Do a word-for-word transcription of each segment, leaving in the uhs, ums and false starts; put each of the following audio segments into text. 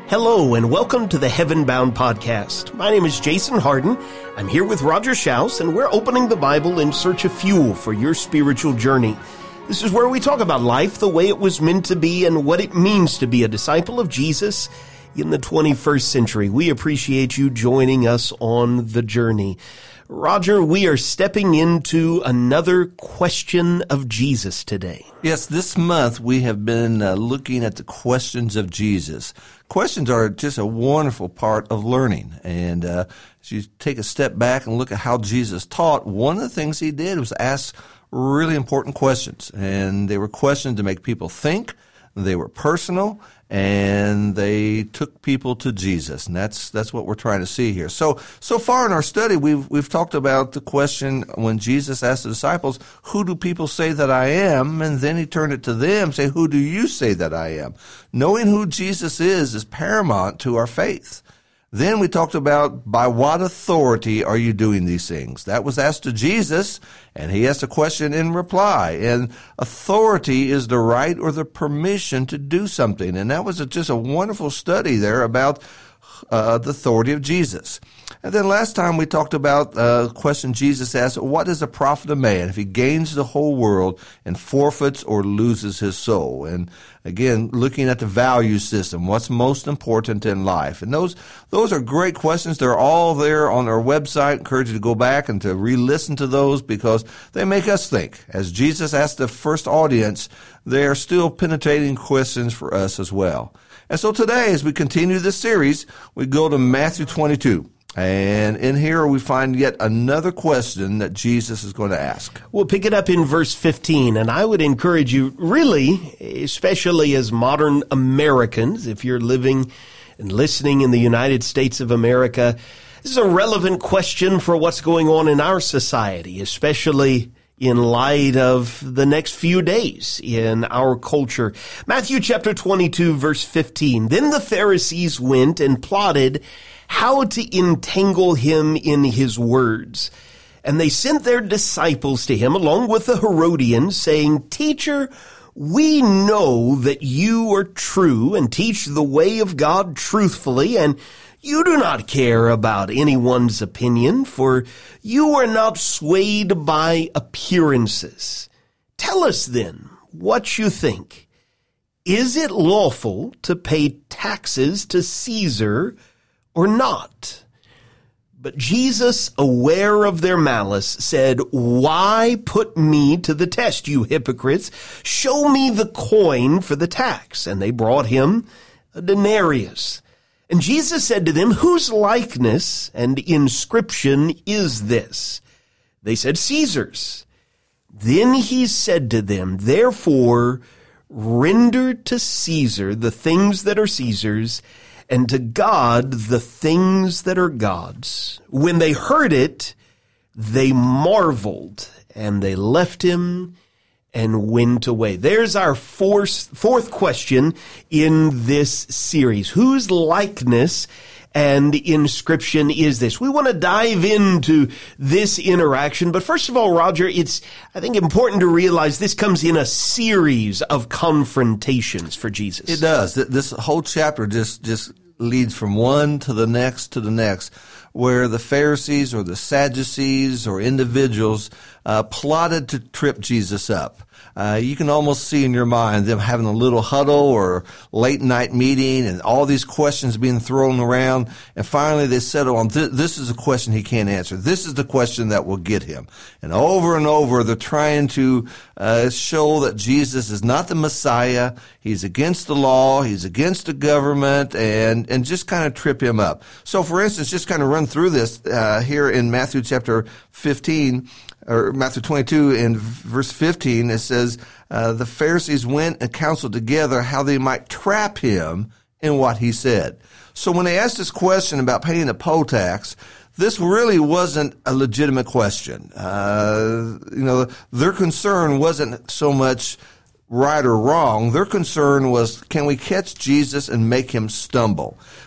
Hello and welcome to the Heaven Bound Podcast. My name is Jason Harden. I'm here with Roger Schaus, and we're opening the Bible in search of fuel for your spiritual journey. This is where we talk about life the way it was meant to be and what it means to be a disciple of Jesus in the twenty-first century. We appreciate you joining us on the journey. Roger, we are stepping into another question of Jesus today. Yes, this month we have been uh, looking at the questions of Jesus. Questions are just a wonderful part of learning. And uh, as you take a step back and look at how Jesus taught, one of the things he did was ask really important questions. And they were questions to make people think. They were personal, and they took people to Jesus, and that's that's what we're trying to see here. So so far in our study, we've we've talked about the question when Jesus asked the disciples, "Who do people say that I am?" And then he turned it to them, say, "Who do you say that I am?" Knowing who Jesus is is paramount to our faith. Then we talked about by what authority are you doing these things? That was asked to Jesus, and he asked a question in reply. And authority is the right or the permission to do something. And that was a, just a wonderful study there about uh, the authority of Jesus. And then last time we talked about a question Jesus asked, what is the profit of man if he gains the whole world and forfeits or loses his soul? And again, looking at the value system, what's most important in life? And those those are great questions. They're all there on our website. I encourage you to go back and to re-listen to those because they make us think. As Jesus asked the first audience, they are still penetrating questions for us as well. And so today, as we continue this series, we go to Matthew twenty-two. And in here we find yet another question that Jesus is going to ask. We'll pick it up in verse fifteen, and I would encourage you, really, especially as modern Americans, if you're living and listening in the United States of America, this is a relevant question for what's going on in our society, especially in light of the next few days in our culture. Matthew chapter twenty-two, verse fifteen. Then the Pharisees went and plotted how to entangle him in his words. And they sent their disciples to him along with the Herodians, saying, "Teacher, we know that you are true and teach the way of God truthfully, and you do not care about anyone's opinion, for you are not swayed by appearances. Tell us then what you think. Is it lawful to pay taxes to Caesar or not?" But Jesus, aware of their malice, said, "Why put me to the test, you hypocrites? Show me the coin for the tax." And they brought him a denarius. And Jesus said to them, "Whose likeness and inscription is this?" They said, "Caesar's." Then he said to them, "Therefore, render to Caesar the things that are Caesar's, and to God the things that are God's." When they heard it, they marveled, and they left him and went away. There's our fourth, fourth question in this series. Whose likeness and inscription is this? We want to dive into this interaction, but first of all, Roger, it's, I think, important to realize this comes in a series of confrontations for Jesus. It does. This whole chapter just, just leads from one to the next to the next, where the Pharisees or the Sadducees or individuals uh, plotted to trip Jesus up. Uh, you can almost see in your mind them having a little huddle or late night meeting and all these questions being thrown around. And finally they settle on th- this is a question he can't answer. This is the question that will get him. And over and over they're trying to uh, show that Jesus is not the Messiah. He's against the law. He's against the government and, and just kind of trip him up. So for instance, just kind of run through this uh, here in Matthew chapter fifteen. Or Matthew twenty-two in verse fifteen, it says, uh, the Pharisees went and counseled together how they might trap him in what he said. So when they asked this question about paying a poll tax, this really wasn't a legitimate question. Uh, you know, their concern wasn't so much right or wrong. Their concern was, can we catch Jesus and make him stumble?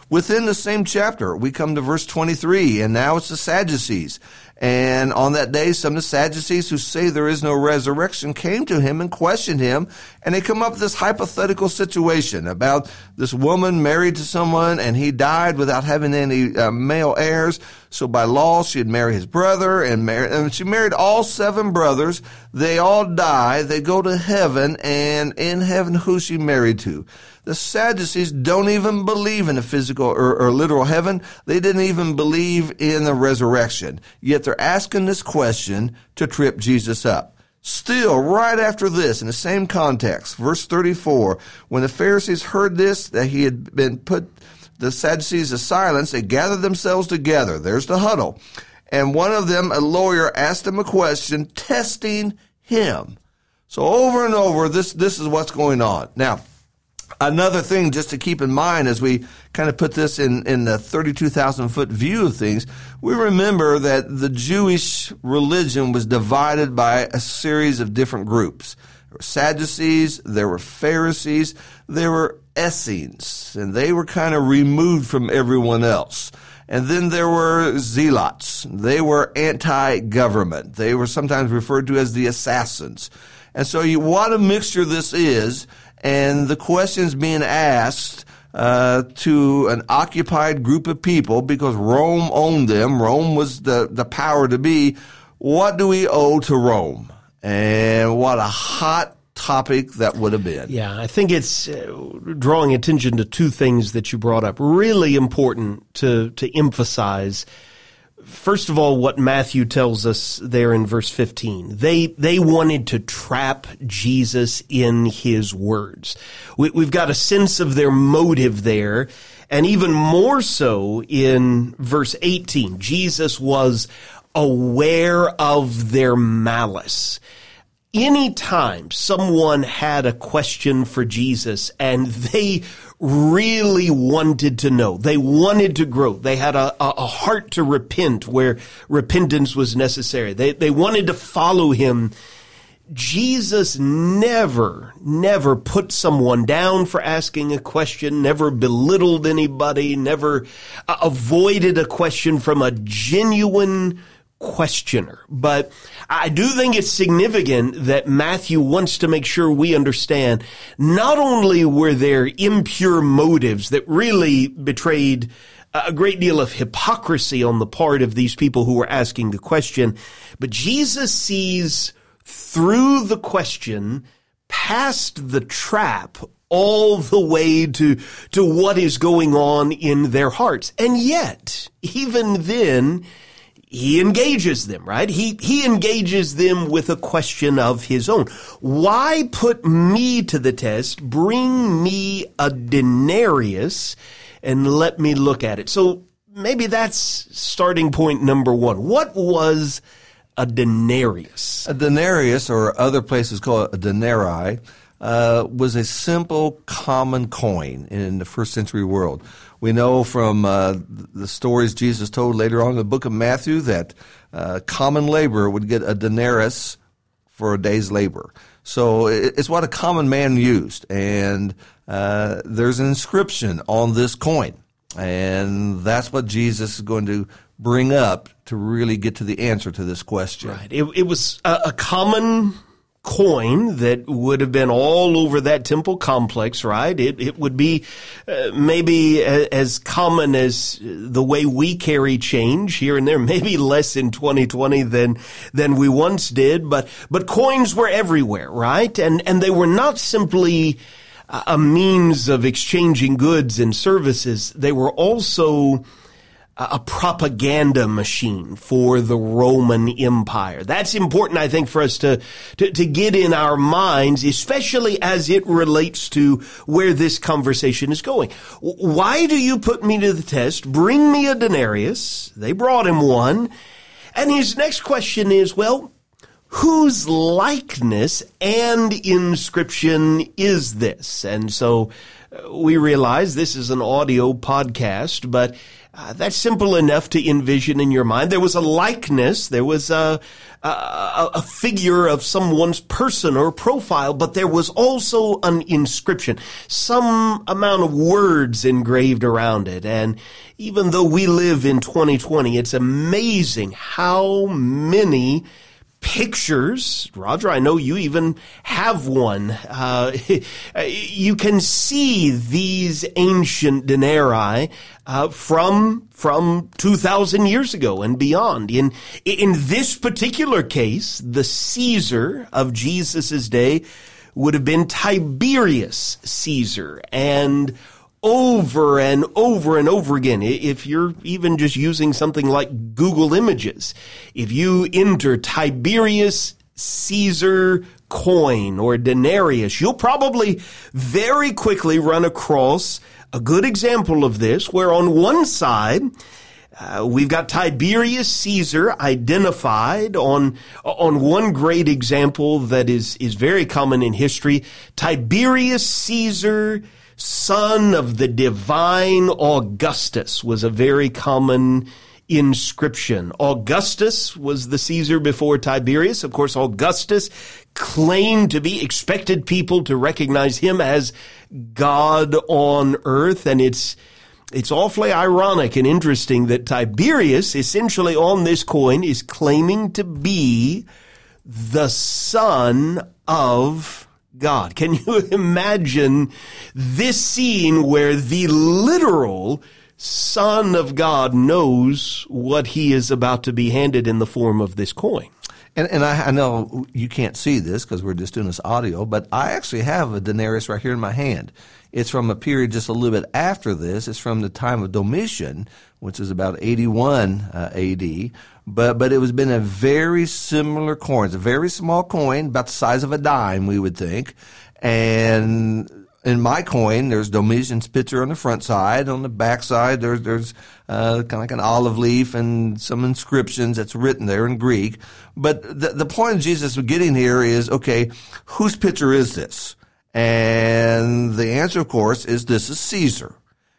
Within the same chapter, we come to verse twenty-three, and now it's the Sadducees. And on that day, some of the Sadducees who say there is no resurrection came to him and questioned him. And they come up with this hypothetical situation about this woman married to someone and he died without having any uh, male heirs. So by law, she'd marry his brother and, marry, and she married all seven brothers. They all die. They go to heaven, and in heaven, who's she married to? The Sadducees don't even believe in a physical or, or literal heaven. They didn't even believe in the resurrection. Yet they're asking this question to trip Jesus up. Still, right after this, in the same context, verse thirty-four, when the Pharisees heard this, that he had been put the Sadducees to silence, they gathered themselves together. There's the huddle. And one of them, a lawyer, asked him a question, testing him. So over and over, this, this is what's going on. Now, another thing just to keep in mind as we kind of put this in, in the thirty-two thousand foot view of things, we remember that the Jewish religion was divided by a series of different groups. There were Sadducees, there were Pharisees, there were Essenes, and they were kind of removed from everyone else. And then there were Zealots. They were anti-government. They were sometimes referred to as the assassins. And so you, what a mixture this is. And the questions being asked uh, to an occupied group of people because Rome owned them. Rome was the, the power to be. What do we owe to Rome? And what a hot topic that would have been. Yeah, I think it's uh, drawing attention to two things that you brought up. Really important to, to emphasize. First of all, what Matthew tells us there in verse fifteen. They they wanted to trap Jesus in his words. We, we've got a sense of their motive there, and even more so in verse eighteen. Jesus was aware of their malice. Anytime someone had a question for Jesus and they really wanted to know, they wanted to grow, they had a, a heart to repent where repentance was necessary, they, they wanted to follow him, Jesus never, never put someone down for asking a question, never belittled anybody, never uh, avoided a question from a genuine questioner. But I do think it's significant that Matthew wants to make sure we understand not only were there impure motives that really betrayed a great deal of hypocrisy on the part of these people who were asking the question, but Jesus sees through the question past the trap all the way to to what is going on in their hearts. And yet, even then, he engages them, right? He, he engages them with a question of his own. Why put me to the test? Bring me a denarius and let me look at it. So maybe that's starting point number one. What was a denarius? A denarius, or other places call it a denarii, uh, was a simple common coin in the first century world. We know from uh, the stories Jesus told later on in the book of Matthew that uh, common laborer would get a denarius for a day's labor. So it's what a common man used. And uh, there's an inscription on this coin. And that's what Jesus is going to bring up to really get to the answer to this question. Right. It, it was a, a common coin that would have been all over that temple complex, right? It it would be uh, maybe a, as common as the way we carry change here and there, maybe less in twenty twenty than than we once did, but but coins were everywhere, right? And and they were not simply a means of exchanging goods and services. They were also a propaganda machine for the Roman Empire. That's important, I think, for us to, to, to get in our minds, especially as it relates to where this conversation is going. Why do you put me to the test? Bring me a denarius. They brought him one. And his next question is, well, whose likeness and inscription is this? And so we realize this is an audio podcast, but Uh, that's simple enough to envision in your mind. There was a likeness. There was a, a, a figure of someone's person or profile, but there was also an inscription, some amount of words engraved around it. And even though we live in twenty twenty, it's amazing how many pictures, Roger, I know you even have one. Uh, you can see these ancient denarii uh, from from two thousand years ago and beyond. In in this particular case, the Caesar of Jesus' day would have been Tiberius Caesar, and over and over and over again, if you're even just using something like Google Images, if you enter Tiberius Caesar coin or denarius, you'll probably very quickly run across a good example of this, where on one side, Uh, we've got Tiberius Caesar identified on on one great example that is is very common in history. Tiberius Caesar, son of the divine Augustus, was a very common inscription. Augustus was the Caesar before Tiberius. Of course, Augustus claimed to be, expected people to recognize him as God on earth, and it's It's awfully ironic and interesting that Tiberius, essentially on this coin, is claiming to be the Son of God. Can you imagine this scene where the literal Son of God knows what he is about to be handed in the form of this coin? And, and I, I know you can't see this because we're just doing this audio, but I actually have a denarius right here in my hand. It's from a period just a little bit after this. It's from the time of Domitian, which is about eighty-one uh, A D. But but it was been a very similar coin. It's a very small coin, about the size of a dime, we would think. And in my coin, there's Domitian's picture on the front side. On the back side, there's there's uh, kind of like an olive leaf and some inscriptions that's written there in Greek. But the, the point Jesus was getting here is, okay, whose picture is this? And the answer, of course, is this is Caesar.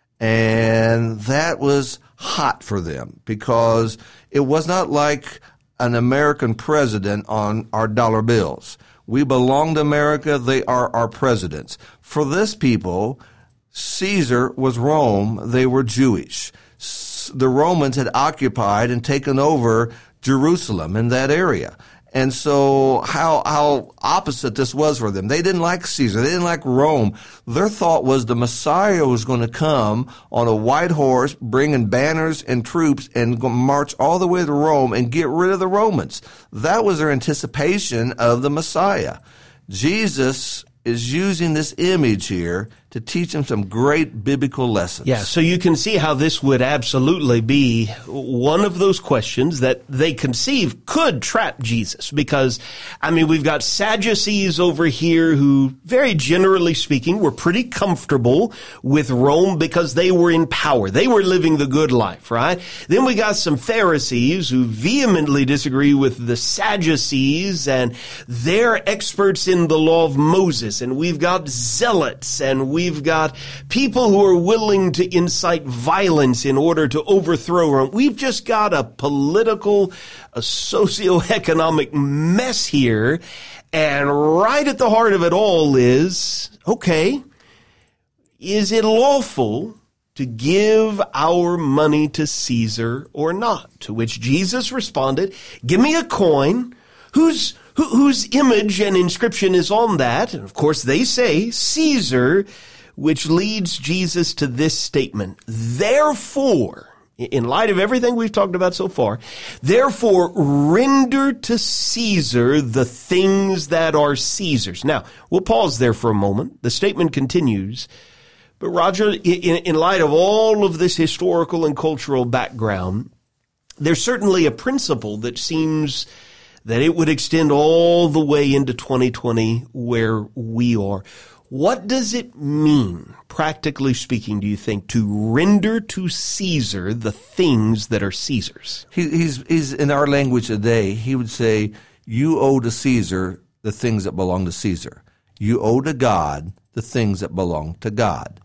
And that was hot for them because it was not like an American president on our dollar bills. We belong to America. They are our presidents. For this people, Caesar was Rome. They were Jewish. The Romans had occupied and taken over Jerusalem in that area. And so how how opposite this was for them. They didn't like Caesar. They didn't like Rome. Their thought was the Messiah was going to come on a white horse, bringing banners and troops, and go march all the way to Rome and get rid of the Romans. That was their anticipation of the Messiah. Jesus is using this image here to teach them some great biblical lessons. Yeah, so you can see how this would absolutely be one of those questions that they conceive could trap Jesus. Because, I mean, we've got Sadducees over here who, very generally speaking, were pretty comfortable with Rome because they were in power. They were living the good life, right? Then we got some Pharisees who vehemently disagree with the Sadducees, and they're experts in the law of Moses. And we've got zealots, and we We've got people who are willing to incite violence in order to overthrow Rome. We've just got a political, a socioeconomic mess here. And right at the heart of it all is, okay, is it lawful to give our money to Caesar or not? To which Jesus responded, give me a coin whose whose image and inscription is on that. And of course they say Caesar, which leads Jesus to this statement. Therefore, in light of everything we've talked about so far, therefore render to Caesar the things that are Caesar's. Now, we'll pause there for a moment. The statement continues. But Roger, in, in light of all of this historical and cultural background, there's certainly a principle that seems that it would extend all the way into twenty twenty where we are. What does it mean, practically speaking, do you think, to render to Caesar the things that are Caesar's? He, he's, he's in our language today, he would say, you owe to Caesar the things that belong to Caesar. You owe to God the things that belong to God.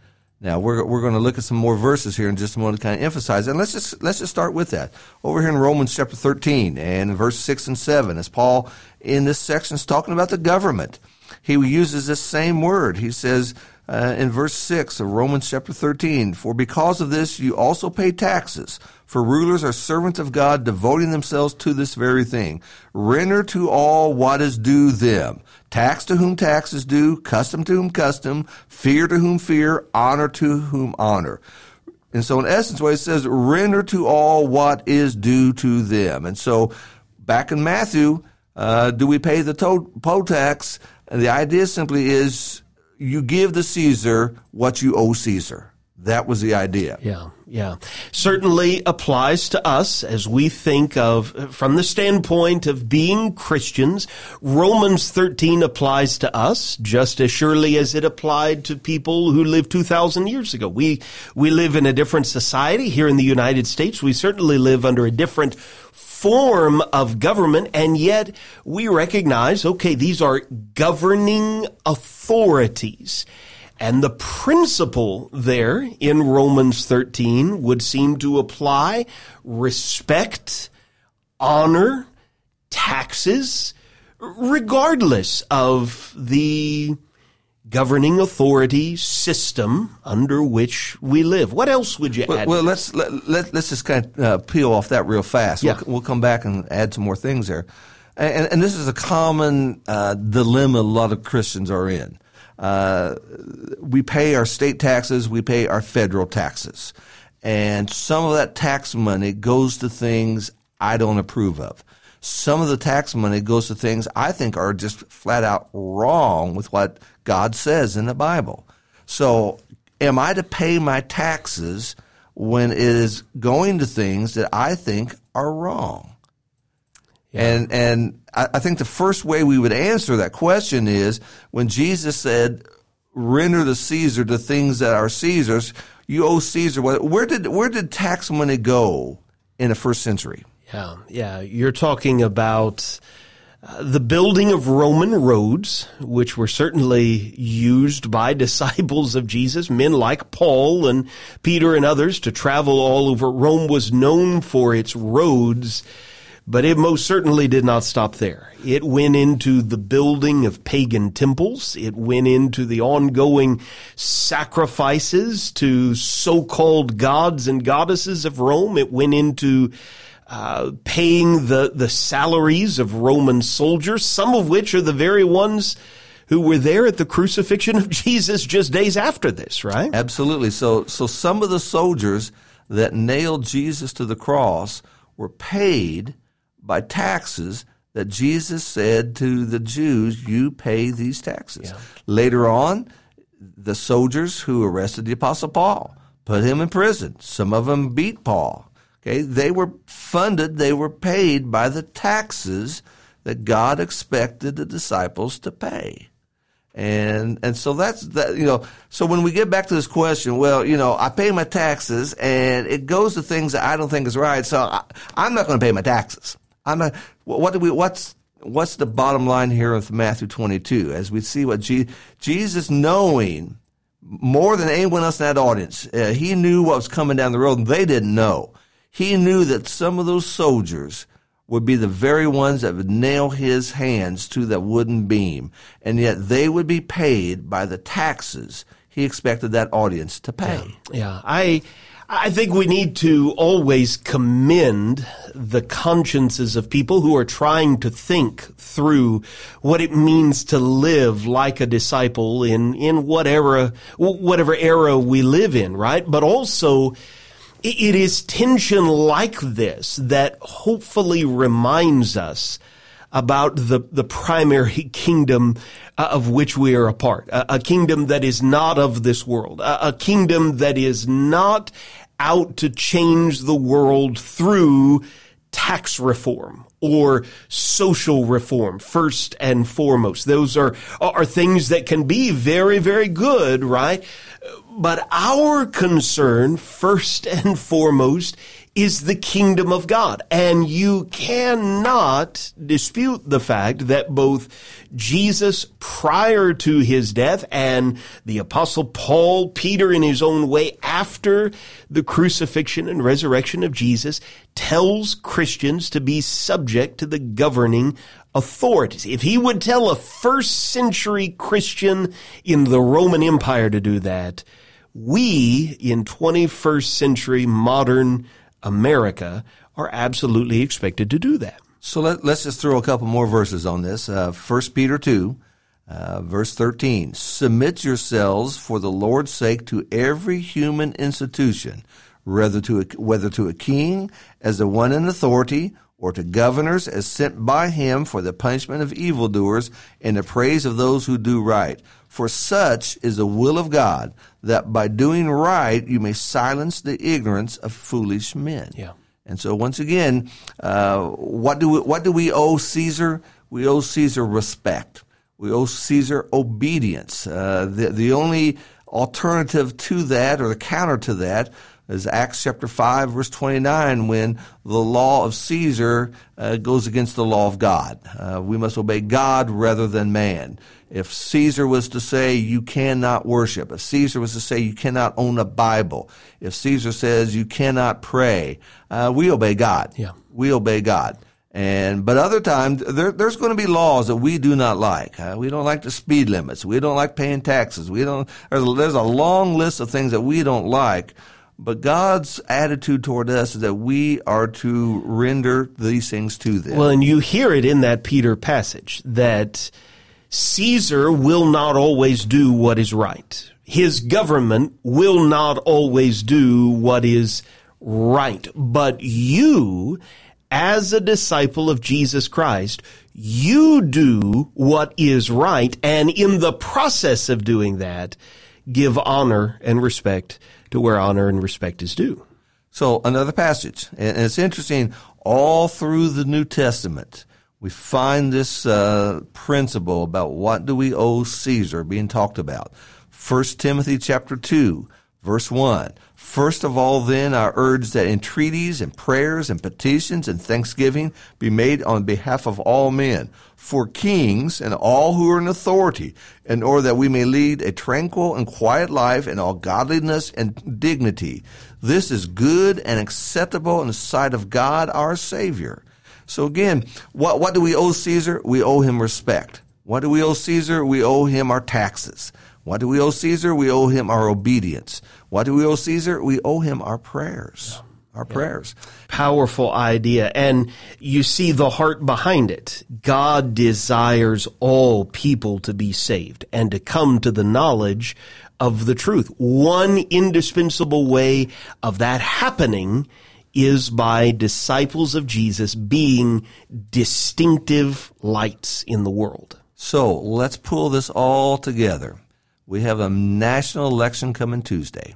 Now we're we're going to look at some more verses here in just a moment to kind of emphasize it. And let's just let's just start with that. Over here in Romans chapter thirteen and verse six and seven, as Paul in this section is talking about the government, he uses this same word. He says uh, in verse six of Romans chapter thirteen, "For because of this you also pay taxes, for rulers are servants of God, devoting themselves to this very thing. Render to all what is due them. Tax to whom tax is due, custom to whom custom, fear to whom fear, honor to whom honor." And so in essence, what it says, render to all what is due to them. And so back in Matthew, uh, do we pay the to- poll tax? And the idea simply is you give the Caesar what you owe Caesar. That was the idea. Yeah, yeah. Certainly applies to us as we think of, from the standpoint of being Christians. Romans thirteen applies to us just as surely as it applied to people who lived two thousand years ago. We, we live in a different society here in the United States. We certainly live under a different form of government, and yet we recognize, okay, these are governing authorities. And the principle there in Romans thirteen would seem to apply: respect, honor, taxes, regardless of the governing authority system under which we live. What else would you well, add? Well, let's let, let, let's just kind of uh, peel off that real fast. Yeah. We'll, we'll come back and add some more things there. And, and this is a common uh, dilemma a lot of Christians are in. Uh, we pay our state taxes, we pay our federal taxes. And some of that tax money goes to things I don't approve of. Some of the tax money goes to things I think are just flat out wrong with what God says in the Bible. So am I to pay my taxes when it is going to things that I think are wrong? Yeah. And and I think the first way we would answer that question is when Jesus said, "Render to Caesar the things that are Caesar's." You owe Caesar. Where did where did tax money go in the first century? Yeah, yeah. You're talking about uh, the building of Roman roads, which were certainly used by disciples of Jesus, men like Paul and Peter and others, to travel all over. Rome was known for its roads. But it most certainly did not stop there. It went into the building of pagan temples. It went into the ongoing sacrifices to so-called gods and goddesses of Rome. It went into uh, paying the, the salaries of Roman soldiers, some of which are the very ones who were there at the crucifixion of Jesus just days after this, right? Absolutely. So, so some of the soldiers that nailed Jesus to the cross were paid by taxes that Jesus said to the Jews, you pay these taxes. Yeah. Later on, the soldiers who arrested the Apostle Paul, put him in prison. Some of them beat Paul. Okay, they were funded, they were paid by the taxes that God expected the disciples to pay. And and so that's that, you know, so when we get back to this question, well, you know, I pay my taxes and it goes to things that I don't think is right, so I, I'm not going to pay my taxes. I'm not, what do we, what's, what's the bottom line here of Matthew twenty-two? As we see what Je- Jesus, knowing more than anyone else in that audience, uh, he knew what was coming down the road and they didn't know. He knew that some of those soldiers would be the very ones that would nail his hands to that wooden beam, and yet they would be paid by the taxes he expected that audience to pay. Yeah, yeah. I, I think we need to always commend the consciences of people who are trying to think through what it means to live like a disciple in, in whatever, whatever era we live in, right? But also, it is tension like this that hopefully reminds us about the, the primary kingdom of which we are a part, a, a kingdom that is not of this world, a, a kingdom that is not out to change the world through tax reform or social reform, first and foremost. Those are, are things that can be very, very good, right? But our concern, first and foremost, is the kingdom of God. And you cannot dispute the fact that both Jesus prior to his death and the Apostle Paul, Peter in his own way after the crucifixion and resurrection of Jesus, tells Christians to be subject to the governing authorities. If he would tell a first century Christian in the Roman Empire to do that, we in twenty-first century modern America are absolutely expected to do that. So let, let's just throw a couple more verses on this. Uh, First Peter two, uh, verse thirteen. Submit yourselves for the Lord's sake to every human institution, whether to a, whether to a king as the one in authority, or to governors as sent by him for the punishment of evildoers and the praise of those who do right. For such is the will of God, that by doing right you may silence the ignorance of foolish men. Yeah. And so once again, uh, what do we, what do we owe Caesar? We owe Caesar respect. We owe Caesar obedience. Uh, the, the only alternative to that, or the counter to that, is Acts chapter five, verse twenty-nine, when the law of Caesar uh, goes against the law of God. Uh, we must obey God rather than man. If Caesar was to say you cannot worship, if Caesar was to say you cannot own a Bible, if Caesar says you cannot pray, uh, we obey God. Yeah. We obey God. And but other times there, there's going to be laws that we do not like. Uh, we don't like the speed limits. We don't like paying taxes. We don't. There's a, there's a long list of things that we don't like. But God's attitude toward us is that we are to render these things to them. Well, and you hear it in that Peter passage that Caesar will not always do what is right. His government will not always do what is right. But you, as a disciple of Jesus Christ, you do what is right, and in the process of doing that, give honor and respect to where honor and respect is due. So another passage, and it's interesting, all through the New Testament, we find this uh, principle about what do we owe Caesar being talked about. First Timothy chapter two, verse one. First of all, then, I urge that entreaties and prayers and petitions and thanksgiving be made on behalf of all men, for kings and all who are in authority, in order that we may lead a tranquil and quiet life in all godliness and dignity. This is good and acceptable in the sight of God our Savior. So again, what, what do we owe Caesar? We owe him respect. What do we owe Caesar? We owe him our taxes. What do we owe Caesar? We owe him our obedience. What do we owe Caesar? We owe him our prayers. Our yeah. prayers. Powerful idea. And you see the heart behind it. God desires all people to be saved and to come to the knowledge of the truth. One indispensable way of that happening is by disciples of Jesus being distinctive lights in the world. So let's pull this all together. We have a national election coming Tuesday.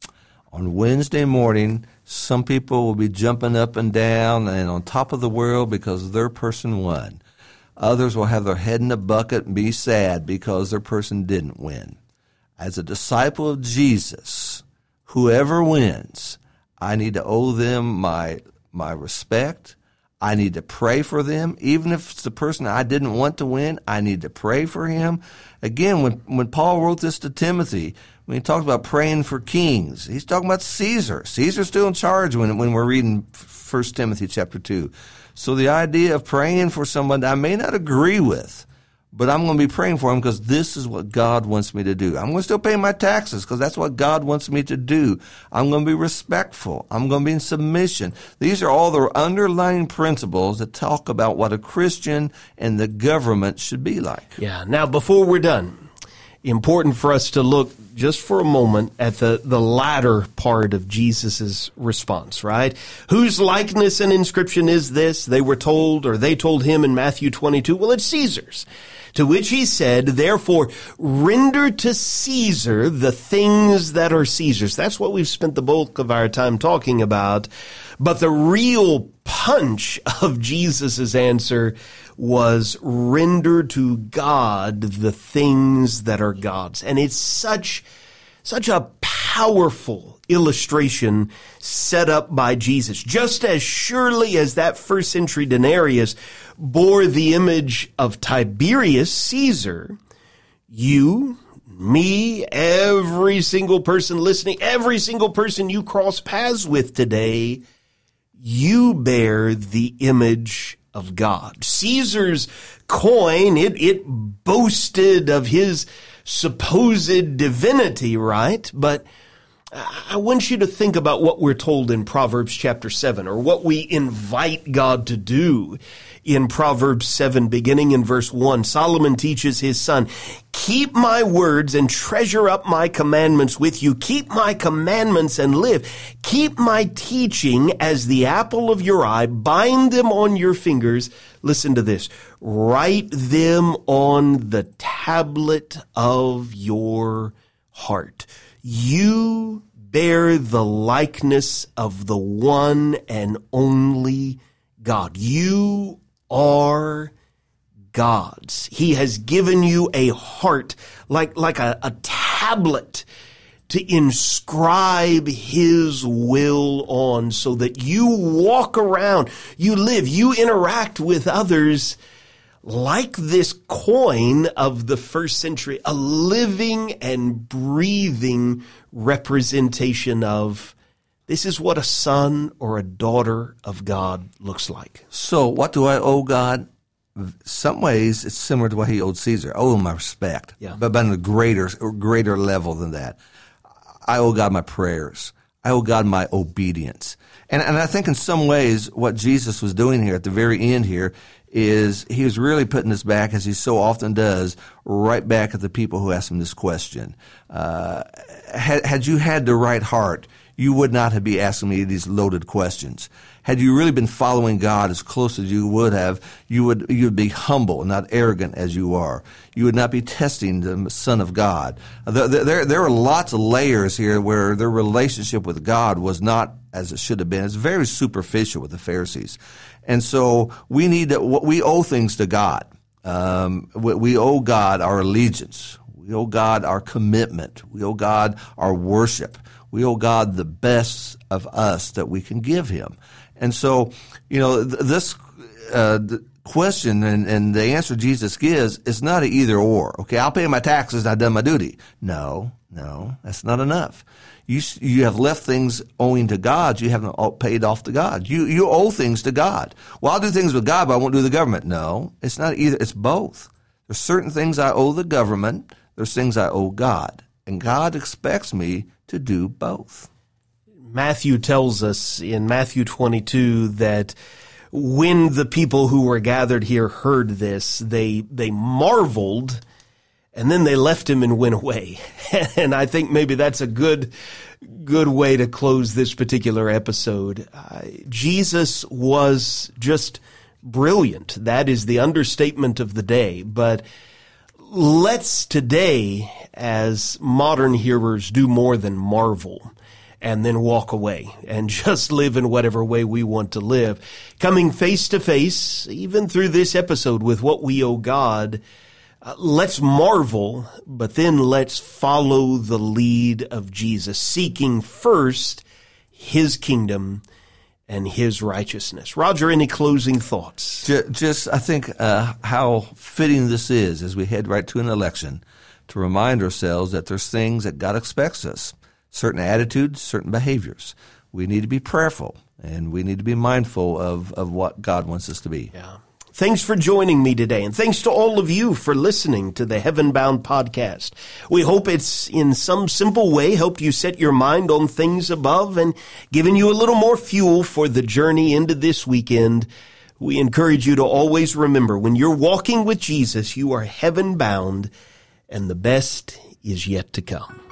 On Wednesday morning, some people will be jumping up and down and on top of the world because their person won. Others will have their head in a bucket and be sad because their person didn't win. As a disciple of Jesus, whoever wins, I need to owe them my my respect. I need to pray for them. Even if it's the person I didn't want to win, I need to pray for him. Again, when, when Paul wrote this to Timothy, when he talks about praying for kings, he's talking about Caesar. Caesar's still in charge when, when we're reading First Timothy chapter two. So the idea of praying for someone that I may not agree with, but I'm going to be praying for him because this is what God wants me to do. I'm going to still pay my taxes because that's what God wants me to do. I'm going to be respectful. I'm going to be in submission. These are all the underlying principles that talk about what a Christian and the government should be like. Yeah. Now, before we're done, important for us to look just for a moment at the, the latter part of Jesus' response, right? Whose likeness and inscription is this? They were told, or they told him in Matthew twenty-two, well, it's Caesar's. To which he said, therefore, render to Caesar the things that are Caesar's. That's what we've spent the bulk of our time talking about. But the real punch of Jesus' answer was render to God the things that are God's. And it's such, such a powerful, illustration set up by Jesus. Just as surely as that first century denarius bore the image of Tiberius Caesar, you, me, every single person listening, every single person you cross paths with today, you bear the image of God. Caesar's coin, it, it boasted of his supposed divinity, right? But I want you to think about what we're told in Proverbs chapter seven, or what we invite God to do in Proverbs seven, beginning in verse one. Solomon teaches his son, keep my words and treasure up my commandments with you. Keep my commandments and live. Keep my teaching as the apple of your eye. Bind them on your fingers. Listen to this. Write them on the tablet of your heart. You bear the likeness of the one and only God. You are God's. He has given you a heart like, like a, a tablet to inscribe His will on, so that you walk around, you live, you interact with others like this coin of the first century, a living and breathing representation of this is what a son or a daughter of God looks like. So what do I owe God? Some ways it's similar to what he owed Caesar. I owe him my respect, yeah. but on a greater, greater level than that. I owe God my prayers. I owe God my obedience. And, and I think in some ways what Jesus was doing here at the very end here is he was really putting this back, as he so often does, right back at the people who asked him this question. Uh, had, had you had the right heart, you would not have been asking me these loaded questions. Had you really been following God as close as you would have, you would you would be humble, not arrogant as you are. You would not be testing the Son of God. There, there, there are lots of layers here where their relationship with God was not as it should have been. It's very superficial with the Pharisees. And so we need to, we owe things to God. Um, we, we owe God our allegiance. We owe God our commitment. We owe God our worship. We owe God the best of us that we can give Him. And so, you know, th- this uh, the question and, and the answer Jesus gives is not an either or. Okay, I'll pay my taxes, I've done my duty. No, no, that's not enough. You you have left things owing to God. You haven't paid off to God. You you owe things to God. Well, I'll do things with God, but I won't do the government. No, it's not either. It's both. There's certain things I owe the government. There's things I owe God. And God expects me to do both. Matthew tells us in Matthew twenty-two that when the people who were gathered here heard this, they they marveled, and then they left him and went away. And I think maybe that's a good good way to close this particular episode. Uh, Jesus was just brilliant. That is the understatement of the day. But let's today, as modern hearers, do more than marvel and then walk away and just live in whatever way we want to live. Coming face to face, even through this episode, with what we owe God, uh, let's marvel, but then let's follow the lead of Jesus, seeking first His kingdom and His righteousness. Roger, any closing thoughts? Just, I think, uh, how fitting this is as we head right to an election, to remind ourselves that there's things that God expects us. Certain attitudes, certain behaviors. We need to be prayerful, and we need to be mindful of, of what God wants us to be. Yeah. Thanks for joining me today, and thanks to all of you for listening to the Heaven Bound podcast. We hope it's in some simple way helped you set your mind on things above and given you a little more fuel for the journey into this weekend. We encourage you to always remember, when you're walking with Jesus, you are heaven bound, and the best is yet to come.